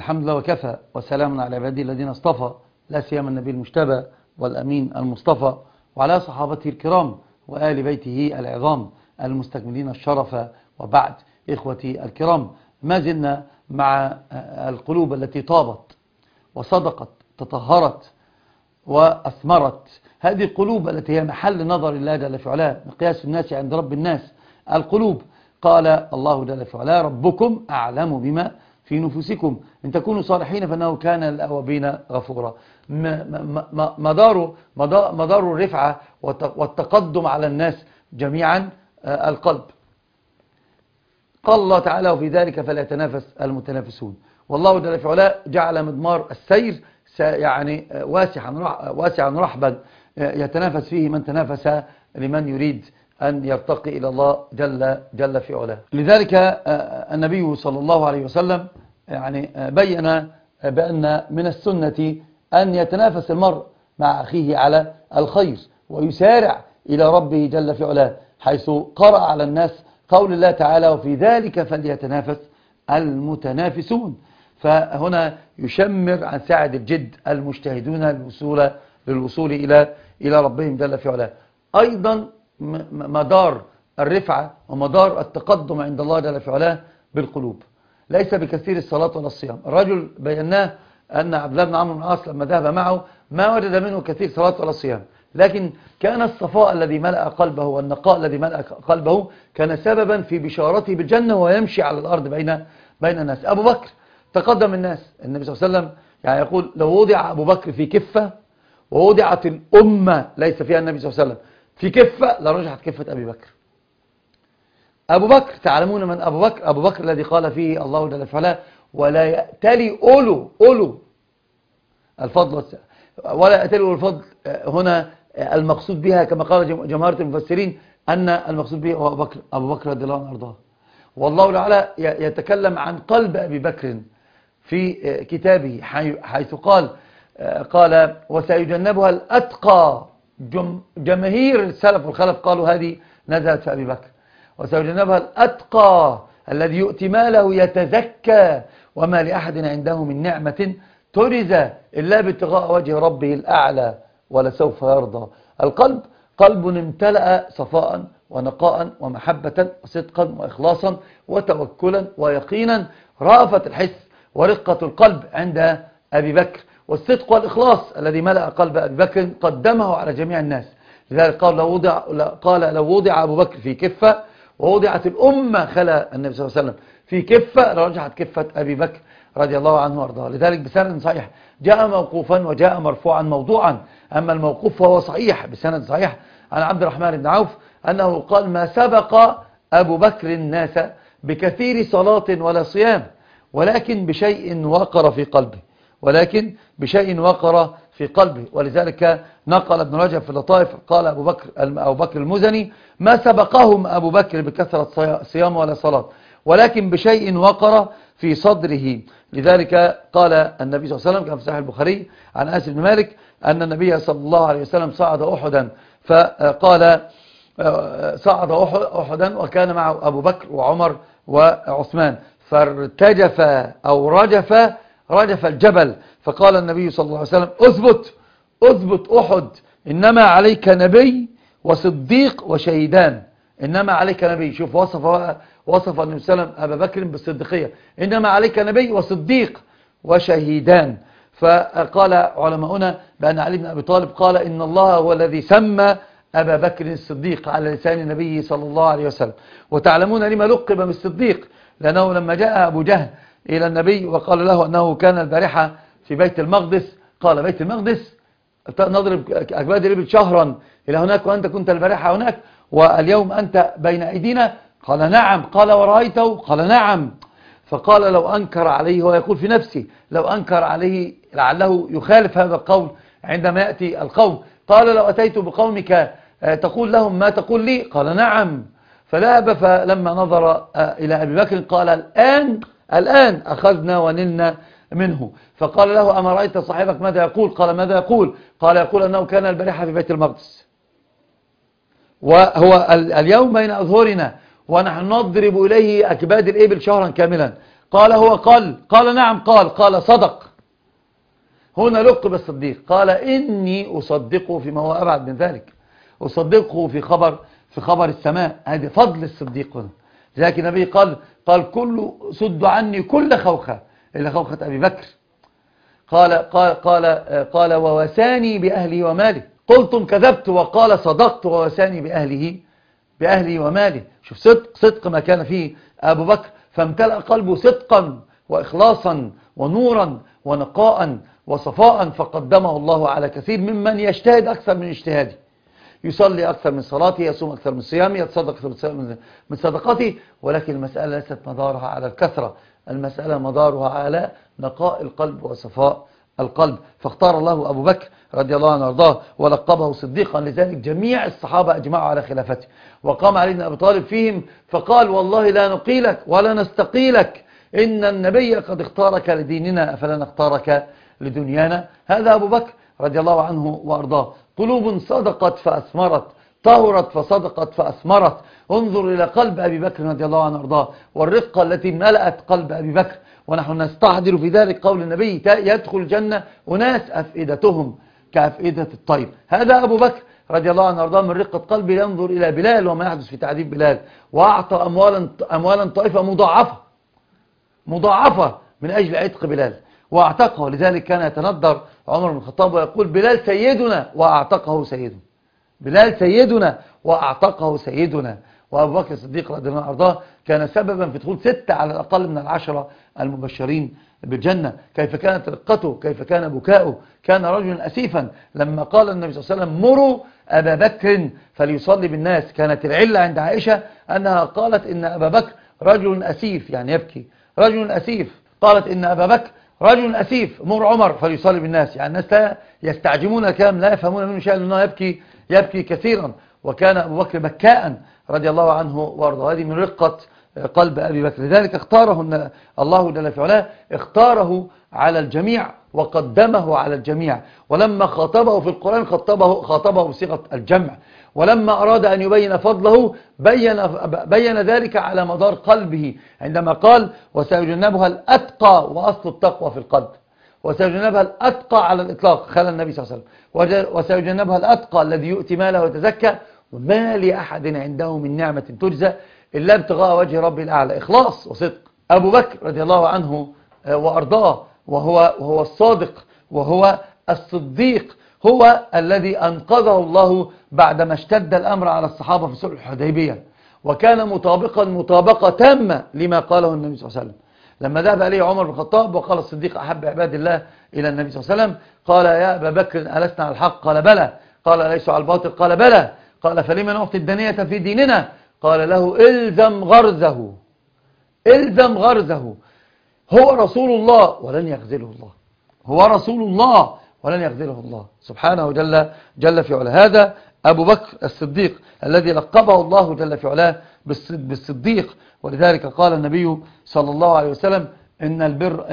الحمد لله وكفى وسلام على عباده الذين اصطفى، لا سيما النبي المجتبى والأمين المصطفى وعلى صحابته الكرام وآل بيته العظام المستكملين الشرف. وبعد، إخوتي الكرام، ما زلنا مع القلوب التي طابت وصدقت تطهرت وأثمرت. هذه القلوب التي هي محل نظر الله جل في علاه، مقياس الناس عند رب الناس القلوب. قال الله جل في علاه: ربكم أعلم بما في نفوسكم إن تكونوا صالحين فإنه كان للأوابين غفورا. مدار الرفعة والتقدم على الناس جميعا القلب. قال الله تعالى: وفي ذلك فليتنافس المتنافسون. والله جل في علاه جعل مضمار السير يعني واسعا رحبا يتنافس فيه من تنافس لمن يريد أن يرتقي إلى الله جل في علاه. لذلك النبي صلى الله عليه وسلم يعني بين بأن من السنة أن يتنافس المرء مع أخيه على الخير ويسارع إلى ربه جل في علاه، حيث قرأ على الناس قول الله تعالى: وفي ذلك فليتنافس المتنافسون. فهنا يشمر عن ساعة الجد المجتهدون للوصول إلى ربهم جل في علاه. أيضا مدار الرفعة ومدار التقدم عند الله جل في علاه بالقلوب، ليس بكثير الصلاة ولا الصيام. الرجل بيناه أن عبد الله بن عمرو بن العاص لما ذهب معه ما وجد منه كثير صلاة ولا صيام، لكن كان الصفاء الذي ملأ قلبه والنقاء الذي ملأ قلبه كان سببا في بشارته بالجنة ويمشي على الأرض بين الناس. أبو بكر تقدم الناس. النبي صلى الله عليه وسلم يعني يقول: لو وضع أبو بكر في كفة ووضعت الأمة ليس فيها النبي صلى الله عليه وسلم في كفة لرجحت كفة أبي بكر. أبو بكر، تعلمون من أبو بكر؟ أبو بكر الذي قال فيه الله جل وعلا: ولا يأتلي أولو الفضل ولا يأتلي أولو الفضل. هنا المقصود بها كما قال جماهير المفسرين أن المقصود به هو أبو بكر رضي الله عنه وأرضاه. والله تعالى يتكلم عن قلب أبي بكر في كتابه حيث قال: وسيجنبها الأتقى. جماهير السلف والخلف قالوا هذه نزلت في أبي بكر. وسيجنبها الأتقى الذي يؤتي ماله يتزكى وما لأحد عنده من نعمة تجزى إلا ابتغاء وجه ربه الأعلى ولسوف يرضى. القلب قلب امتلأ صفاء ونقاء ومحبة وصدقا وإخلاصا وتوكلا ويقينا. رأفة الحس ورقة القلب عند أبي بكر، والصدق والإخلاص الذي ملأ قلب أبي بكر قدمه على جميع الناس. لذلك قال: لو وضع أبو بكر في كفة ووضعت الأمة خلا النبي صلى الله عليه وسلم في كفة لرجحت كفة أبي بكر رضي الله عنه وارضاه. لذلك بسند صحيح جاء موقوفا وجاء مرفوعا موضوعا. أما الموقوف فهو صحيح بسند صحيح عن عبد الرحمن بن عوف أنه قال: ما سبق أبو بكر الناس بكثير صلاة ولا صيام ولكن بشيء وقر في قلبه. ولذلك نقل ابن رجب في اللطائف قال أبو بكر المزني: ما سبقهم أبو بكر بكثرة صيام ولا صلاة ولكن بشيء وقر في صدره. لذلك قال النبي صلى الله عليه وسلم كما في صحيح البخاري عن أنس بن مالك أن النبي صلى الله عليه وسلم صعد أحدا، فقال: صعد أحدا وكان معه أبو بكر وعمر وعثمان، فارتجف أو رجف الجبل، فقال النبي صلى الله عليه وسلم: أثبت أحد، إنما عليك نبي وصديق وشهيدان. إنما عليك نبي، شوف وصف النبي صلى الله عليه وسلم أبا بكر بالصديقية: إنما عليك نبي وصديق وشهيدان. فقال علماؤنا بأن علي بن أبي طالب قال: إن الله هو الذي سمى أبا بكر الصديق على لسان النبي صلى الله عليه وسلم. وتعلمون لما لقب بالصديق، لأنه لما جاء أبو جهل إلى النبي وقال له أنه كان البارحة في بيت المقدس، قال: بيت المقدس نضرب أكباد الإبل شهرا إلى هناك وأنت كنت البارحة هناك واليوم أنت بين أيدينا؟ قال: نعم. قال: ورأيته؟ قال: نعم. فقال: لو أنكر عليه، هو يقول في نفسه لو أنكر عليه لعله يخالف هذا القول عندما يأتي القوم. قال: لو أتيت بقومك تقول لهم ما تقول لي؟ قال: نعم. فذهب، فلما نظر إلى أبي بكر قال: الآن أخذنا ونلنا منه. فقال له: أما رأيت صاحبك ماذا يقول؟ قال: ماذا يقول؟ قال: يقول أنه كان البارحة في بيت المقدس وهو اليوم بين أظهرنا ونحن نضرب إليه أكباد الإبل شهرا كاملا. قال هو قال نعم قال صدق. هنا لقب الصديق. قال إني أصدقه فيما هو أبعد من ذلك، أصدقه في خبر السماء. هذا فضل الصديق هنا. لذلك النبي قال سد عني كل خوخة إلا خوخة أبي بكر. قال ووساني بأهلي وماله. قلتم كذبت وقال صدقت ووساني بأهلي وماله. شوف صدق ما كان فيه أبو بكر، فامتلأ قلبه صدقا وإخلاصا ونورا ونقاء وصفاء، فقدمه الله على كثير ممن يجتهد أكثر من اجتهاده، يصلي أكثر من صلاته، يصوم أكثر من صيامه، يتصدق أكثر من صدقته. ولكن المسألة ليست مدارها على الكثرة، المسألة مدارها على نقاء القلب وصفاء القلب. فاختار الله أبو بكر رضي الله عنه وارضاه ولقبه صديقا. لذلك جميع الصحابة أجمعوا على خلافته، وقام علي بن أبي طالب فيهم فقال والله لا نقيلك ولا نستقيلك، إن النبي قد اختارك لديننا أفلا نختارك لدنيانا. هذا أبو بكر رضي الله عنه وارضاه. قلوب صدقت فأثمرت، طهرت فصدقت فأثمرت. انظر إلى قلب أبي بكر رضي الله عنه وارضاه والرقة التي ملأت قلب أبي بكر. ونحن نستحضر في ذلك قول النبي يدخل الجنة أناس أفئدتهم كأفئدة الطير. هذا أبو بكر رضي الله عنه وارضاه من رقة قلبه ينظر إلى بلال وما يحدث في تعذيب بلال، وأعطى أموالا طائفة مضاعفة من أجل عتق بلال وأعتقه. لذلك كان يتندر عمر بن الخطاب ويقول بلال سيدنا وأعتقه سيدنا، بلال سيدنا وأعتقه سيدنا. وأبو بكر الصديق رضي الله عنه وارضاه كان سببا في دخول 6 على الأقل من ال10 المبشرين بالجنة. كيف كانت رقته، كيف كان بكاؤه. كان رجلا أسيفا. لما قال النبي صلى الله عليه وسلم مروا أبا بكر فليصلي بالناس، كانت العلة عند عائشة أنها قالت إن أبا بكر رجل أسيف، يعني يبكي، رجل أسيف. قالت إن أبا بكر رجل أسيف، مر عمر فليصلي بالناس. يعني الناس لا يستعجمون الكلام، لا يفهمون منه شيئا، لأنه يبكي كثيرا. وكان أبو بكر بكاء رضي الله عنه وارضاه. هذه من رقة قلب أبي بكر. لذلك اختاره الله جل في علاه، اختاره على الجميع وقدمه على الجميع. ولما خاطبه في القرآن خاطبه بصيغة الجمع. ولما أراد أن يبين فضله بين ذلك على مدار قلبه، عندما قال وسيجنبها الأتقى، وأصل التقوى في القلب، وسيجنبها الأتقى على الإطلاق خلى النبي صلى الله عليه وسلم، وسيجنبها الأتقى الذي يؤتي ماله ويتزكى وما لأحد عنده من نعمة تجزى إلا ابتغاء وجه ربه الأعلى. إخلاص وصدق. أبو بكر رضي الله عنه وأرضاه وهو الصادق وهو الصديق، هو الذي أنقذه الله بعدما اشتد الأمر على الصحابة في صلح الحديبية، وكان مطابقة تامة لما قاله النبي صلى الله عليه وسلم. لما ذهب إليه عمر بن الخطاب وقال الصديق أحب عباد الله إلى النبي صلى الله عليه وسلم، قال يا أبا بكر ألسنا على الحق؟ قال بلى. قال ليس على الباطل؟ قال بلى. قال فلما نعطي الدنية في ديننا؟ قال له إلزم غرزه، هو رسول الله ولن يخذله الله، هو رسول الله ولن يخذله الله سبحانه جل في علاه. هذا أبو بكر الصديق الذي لقبه الله جل في علاه بالصديق. ولذلك قال النبي صلى الله عليه وسلم إن البر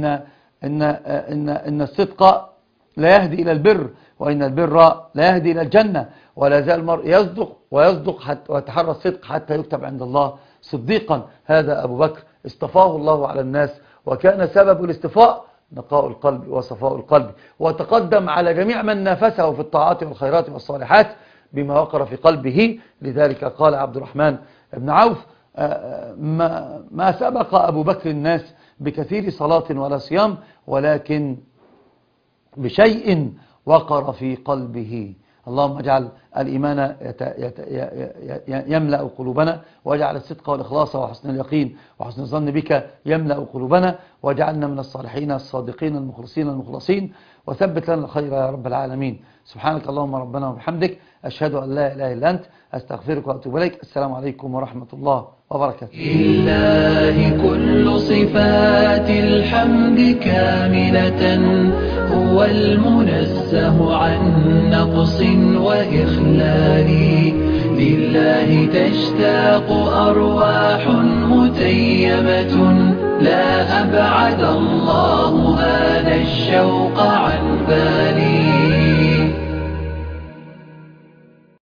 إن الصدق لا يهدي إلى البر، وإن البر لا يهدي إلى الجنة، ولا يزال المرء يصدق ويتحرى الصدق حتى يكتب عند الله صديقا. هذا أبو بكر اصطفاه الله على الناس، وكان سبب الاصطفاء نقاء القلب وصفاء القلب، وتقدم على جميع من نافسه في الطاعات والخيرات والصالحات بما وقر في قلبه. لذلك قال عبد الرحمن بن عوف ما سبق أبو بكر الناس بكثير صلاة ولا صيام، ولكن بشيء وقر في قلبه. اللهم اجعل الإيمان يملأ قلوبنا، واجعل الصدق والإخلاص وحسن اليقين وحسن الظن بك يملأ قلوبنا، واجعلنا من الصالحين الصادقين المخلصين المخلصين، وثبت لنا الخير يا رب العالمين. سبحانك اللهم ربنا وبحمدك، أشهد أن لا إله إلا أنت، أستغفرك وأتوب إليك. السلام عليكم ورحمة الله وبركاته. لله كل صفات الحمد كاملة، هو المنزه عن نقص وإخلال. لله تشتاق أرواح متيمة، لا أبعد الله هذا الشوق عن بالي.